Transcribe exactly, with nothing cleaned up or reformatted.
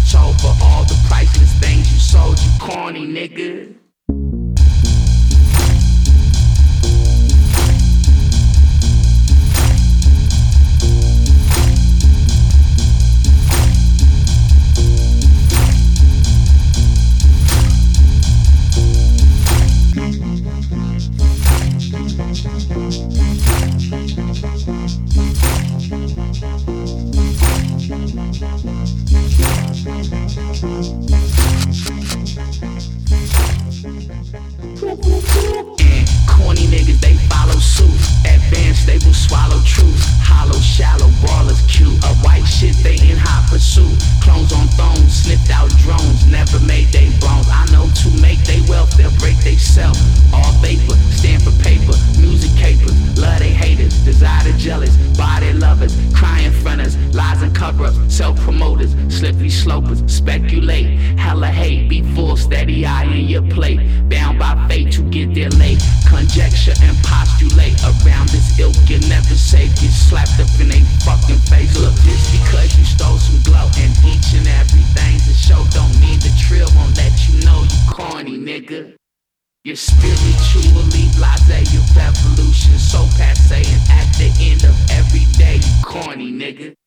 told for all the priceless things you sold, you corny nigga. And corny niggas, they follow suit. Advanced, they will swallow truth. Hollow, shallow, ballers cute. A white shit, they in hot pursuit. Clones on thrones, sniffed out drones. Never made they bones. I know to make they wealth, they'll break they self. All vapor, stand for paper. Music capers, love they haters. Desire the jealous, buy they lovers. Cry in front us, lies and cover-ups. Self-promoters, slippery slopers. Speculate, hella hate. Be full, steady eye in your plate. Bound by fate to get there late. Conjecture and postulate. Around this ilk, you're never safe. Get slapped up in they fucking face. Look, just because you stole some glow and each and everything's a show, don't mean the trill won't let you know you corny, nigga. You're spiritually blasé, your revolution so passe, and at the end of every day, you corny, nigga.